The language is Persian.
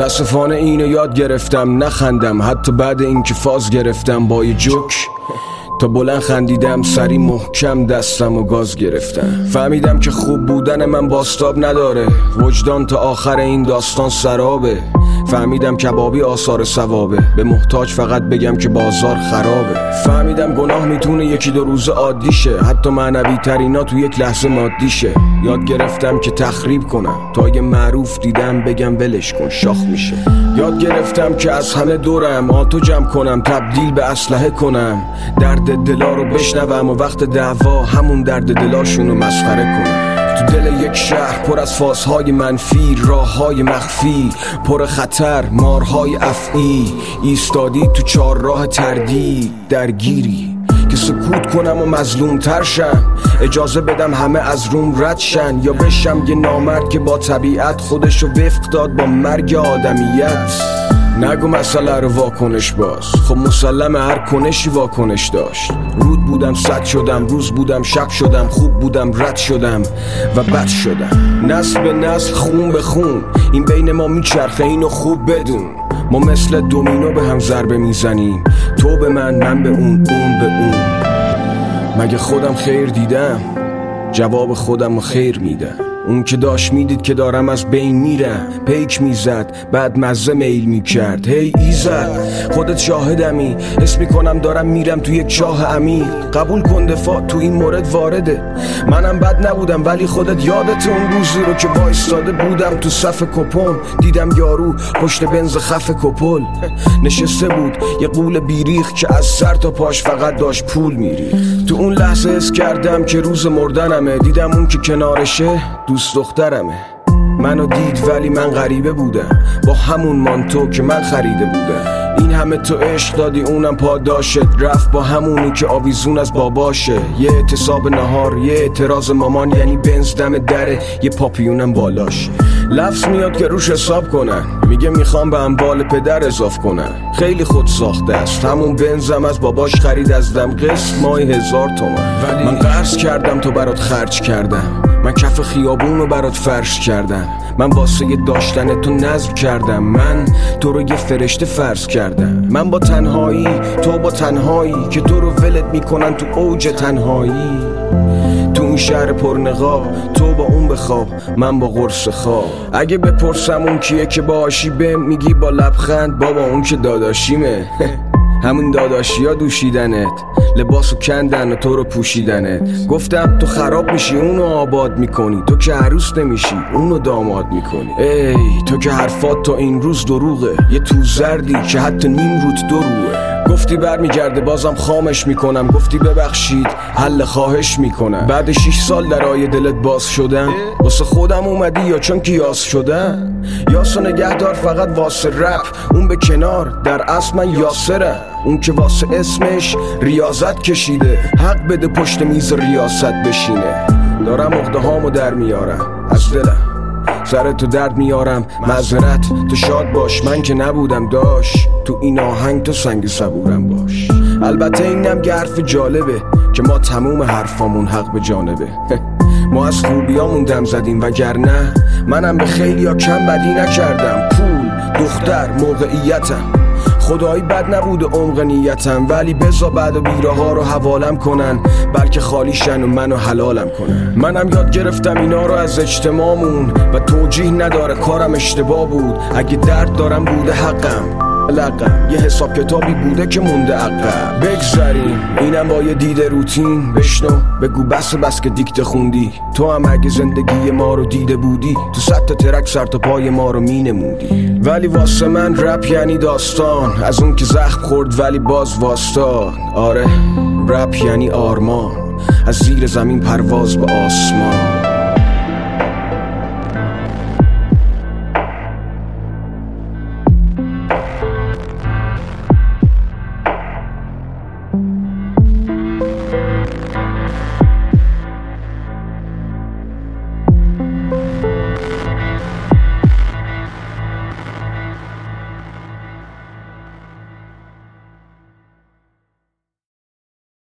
متاسفانه اینو یاد گرفتم نخندم، حتی بعد اینکه فاز گرفتم با یه جوک. تا بلند خندیدم سری محکم دستم و گاز گرفتم. فهمیدم که خوب بودن من باستاب نداره، وجدان تا آخر این داستان سرابه. فهمیدم کبابی آثار ثوابه، به محتاج فقط بگم که بازار خرابه. فهمیدم گناه میتونه یکی دو روز عادی شه، حتی معنوی ترینا تو یک لحظه مادی شه. یاد گرفتم که تخریب کنم، تا یه معروف دیدم بگم ولش کن شاخ میشه. یاد گرفتم که از همه دورم آتو جمع کنم، تبدیل به اسلحه کنم، درد دلا رو بشنوم و وقت دعوا همون درد دلاشونو مسخره کنم. تو دل یک شهر پر از فازهای منفی، راههای مخفی پر خطر، مارهای افعی، ایستادی تو چهارراه تردید درگیری که سکوت کنم و مظلوم تر شم، اجازه بدم همه از روم رد شن، یا بشم یه نامرد که با طبیعت خودشو وفق داد با مرگ آدمیت. نگو مسئله رو واکنش باز، خب مسلمه هر کنشی واکنش داشت. رود بودم صد شدم، روز بودم شب شدم، خوب بودم رد شدم و بد شدم. نسل به نسل خون به خون این بین ما میچرخه، اینو خوب بدون. ما مثل دومینو به هم ضربه میزنیم، تو به من به اون به اون. مگه خودم خیر دیدم؟ جواب خودم رو خیر میدم. اون که داشت میدید که دارم از بین میرم، پیک میزد بعد مزه میل میکرد. هی ایزد خودت شاهدمی، حس میکنم دارم میرم تو یک چاه عمیق. قبول کن دفاع تو این مورد وارده، منم بد نبودم ولی خودت یادت اون روزی رو که وایستاده بودم تو صف کپون، دیدم یارو پشت بنز خف کپل نشسته بود، یه قول بیریخ که از سر تا پاش فقط داشت پول میریخت. تو اون لحظه حس کردم که روز مردنمه، دیدم اون که کنارشه دوست دخترمه. منو دید ولی من غریبه بودم، با همون مانتو که من خریده بودم. این همه تو عشق دادی اونم پاداشت، رفت با همونی که آویزون از باباشه. یه اعتصاب نهار، یه اعتراض مامان، یعنی بنز دم دره، یه پاپیونم بالاش. لفظ میاد که روش حساب کنن، میگه میخوام به اموال پدر اضاف کنن. خیلی خود ساخته است، همون بنزم از باباش خرید از دم، قسط ماهی 1000 تومن. ولی من قرض کردم تو برات خرج کردم، من کف خیابون رو برات فرش کردم، من واسه داشتن تو نظم کردم، من تو رو یه فرشته فرض کردم. من با تنهایی، تو با تنهایی که تو رو ولت میکنن تو اوج تنهایی. تو این شهر پرنقاب، تو با اون بخواب، من با قرص خواب. اگه بپرسم اون کیه که باهاشی بهم، میگی با لبخند بابا اون که داداشیمه. همون داداشی ها دوشیدنت، لباسو کندن و تو رو پوشیدنت. گفتم تو خراب میشی اونو آباد میکنی، تو که عروس نمیشی اونو داماد میکنی. ای تو که حرفات تا این روز دروغه، یه تو زردی که حتی نیم روت دروغه. گفتی برمیگرده بازم خامش میکنم، گفتی ببخشید حل خواهش میکنم. بعد 6 سال در آیه دلت باز شدم، واسه خودم اومدی یا چون که یاس شدم؟ یاسو نگهدار فقط واسه رپ، اون به کنار، در اصل من یاسرم. اون که واسه اسمش ریاضت کشیده، حق بده پشت میز ریاست بشینه. دارم عقده هامو در میارم از دلم، سر تو درد میارم معذرت، تو شاد باش من که نبودم داش، تو این آهنگ تو سنگ صبورم باش. البته اینم که حرف جالبه که ما تموم حرفامون حق به جانبه. ما از خوبیامون دم زدیم وگرنه منم به خیلی ها کم بدی نکردم. پول، دختر، موقعیتم، خدایی بد نبود عمق نیتم، ولی بزا بعد و بیره ها رو حوالم کنن، بلکه خالیشن و منو حلالم کنن. منم یاد گرفتم اینا رو از اجتماعمون و توجیه نداره کارم اشتباه بود. اگه درد دارم بوده حقم، لقم یه حساب کتابی بوده که مونده عقب. بگذاریم اینم با یه دیده روتین، بشنو بگو بس که دیکته خوندی. تو هم اگه زندگی ما رو دیده بودی، تو 100 تا ترک سر تا پای ما رو مینمودی. ولی واسه من رپ یعنی داستان، از اون که زخم خورد ولی باز واسطاد. آره رپ یعنی آرمان، از زیر زمین پرواز به آسمان.